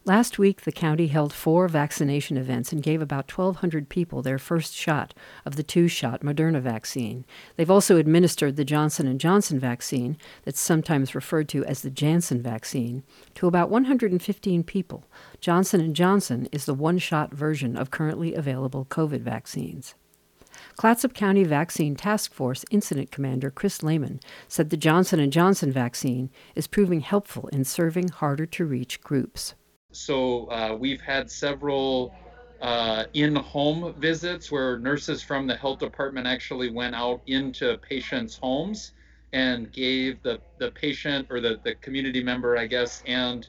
Last week, the county held 4 vaccination events and gave about 1,200 people their first shot of the 2-shot Moderna vaccine. They've also administered the Johnson & Johnson vaccine, that's sometimes referred to as the Janssen vaccine, to about 115 people. Johnson & Johnson is the 1-shot version of currently available COVID vaccines. Clatsop County Vaccine Task Force Incident Commander Chris Lehman said the Johnson & Johnson vaccine is proving helpful in serving harder-to-reach groups. So we've had several in-home visits where nurses from the health department actually went out into patients' homes and gave the patient or the community member, I guess, and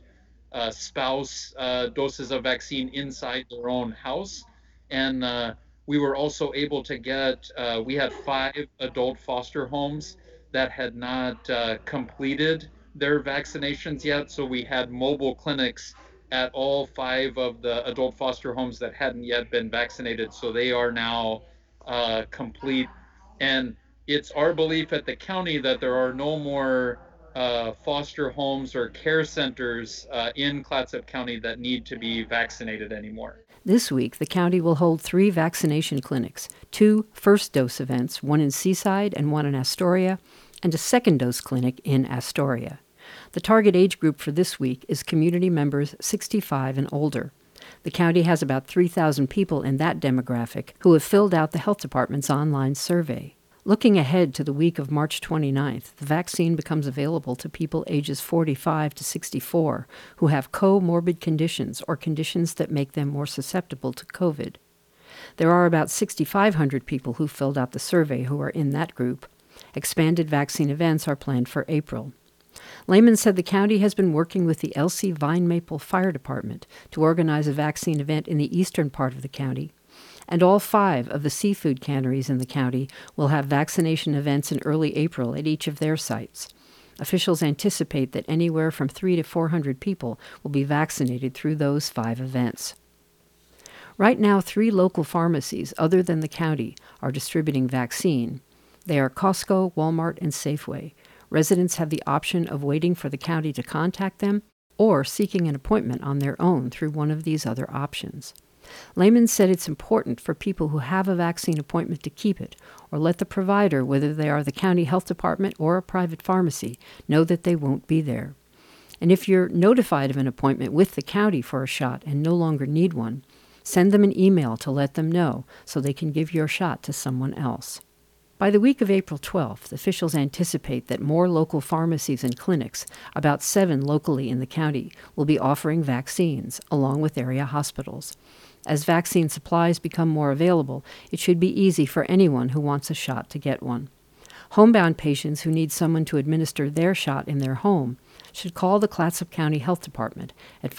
spouse doses of vaccine inside their own house. And we were also able to get, we had 5 adult foster homes that had not completed their vaccinations yet. So we had mobile clinics at all 5 of the adult foster homes that hadn't yet been vaccinated. So they are now complete. And it's our belief at the county that there are no more foster homes or care centers in Clatsop County that need to be vaccinated anymore. This week, the county will hold 3 vaccination clinics, 2 first-dose events, one in Seaside and one in Astoria, and a second-dose clinic in Astoria. The target age group for this week is community members 65 and older. The county has about 3,000 people in that demographic who have filled out the health department's online survey. Looking ahead to the week of March 29th, the vaccine becomes available to people ages 45 to 64 who have comorbid conditions or conditions that make them more susceptible to COVID. There are about 6,500 people who filled out the survey who are in that group. Expanded vaccine events are planned for April. Lehman said the county has been working with the Elsie Vine Maple Fire Department to organize a vaccine event in the eastern part of the county, and all 5 of the seafood canneries in the county will have vaccination events in early April at each of their sites. Officials anticipate that anywhere from 300 to 400 people will be vaccinated through those 5 events. Right now, 3 local pharmacies other than the county are distributing vaccine. They are Costco, Walmart, and Safeway. Residents have the option of waiting for the county to contact them or seeking an appointment on their own through one of these other options. Lehman said it's important for people who have a vaccine appointment to keep it or let the provider, whether they are the county health department or a private pharmacy, know that they won't be there. And if you're notified of an appointment with the county for a shot and no longer need one, send them an email to let them know so they can give your shot to someone else. By the week of April 12th, officials anticipate that more local pharmacies and clinics, about 7 locally in the county, will be offering vaccines, along with area hospitals. As vaccine supplies become more available, it should be easy for anyone who wants a shot to get one. Homebound patients who need someone to administer their shot in their home should call the Clatsop County Health Department at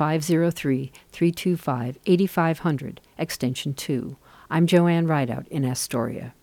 503-325-8500, extension 2. I'm Joanne Rideout in Astoria.